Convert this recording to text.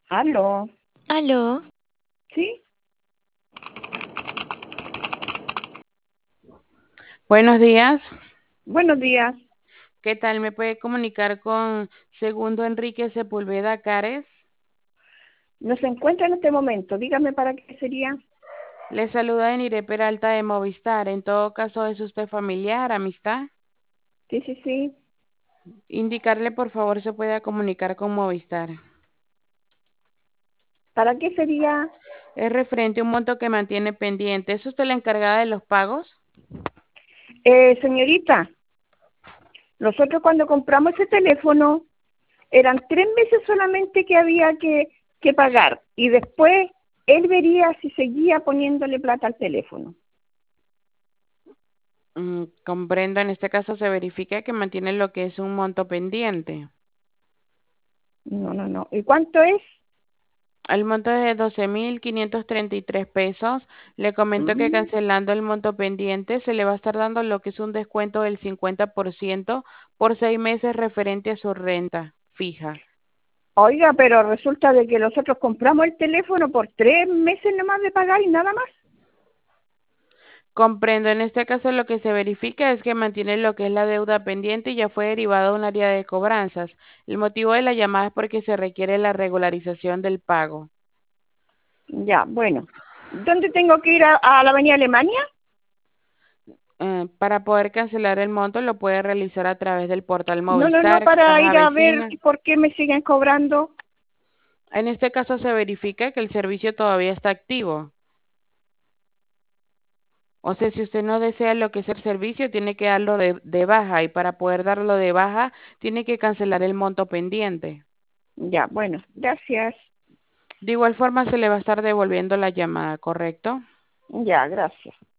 Aló, Aló, ¿sí? Buenos días. Buenos días. ¿Qué tal? ¿Me puede comunicar con Segundo Enrique Sepúlveda Cares? No se encuentra en este momento. Dígame para qué sería. Le saluda Enire Peralta de Movistar. En todo caso, ¿es usted familiar, amistad? Sí, sí, sí. Indicarle, por favor, se pueda comunicar con Movistar. ¿Para qué sería? Es referente a un monto que mantiene pendiente. ¿Es usted la encargada de los pagos? Señorita, nosotros cuando compramos ese teléfono eran 3 meses solamente que había que pagar y después él vería si seguía poniéndole plata al teléfono. Comprendo, en este caso se verifica que mantiene lo que es un monto pendiente. No, no, no. ¿Y cuánto es? El monto es de 12.533 pesos. Le comento que Mm. cancelando el monto pendiente se le va a estar dando lo que es un descuento del 50% por 6 meses referente a su renta fija. Oiga, pero resulta de que nosotros compramos el teléfono por 3 meses nomás de pagar y nada más. Comprendo, en este caso lo que se verifica es que mantiene lo que es la deuda pendiente y ya fue derivado a un área de cobranzas. El motivo de la llamada es porque se requiere la regularización del pago. Ya, bueno. ¿Dónde tengo que ir a la Avenida Alemania? Para poder cancelar el monto lo puede realizar a través del portal No, no, no, Movistar, para caja ir a ver vecina. por qué me siguen cobrando. En este caso se verifica que el servicio todavía está activo. O sea, si usted no desea lo que es el servicio, tiene que darlo de baja y para poder darlo de baja, tiene que cancelar el monto pendiente. Ya, bueno, gracias. De igual forma, se le va a estar devolviendo la llamada, ¿correcto? Ya, gracias.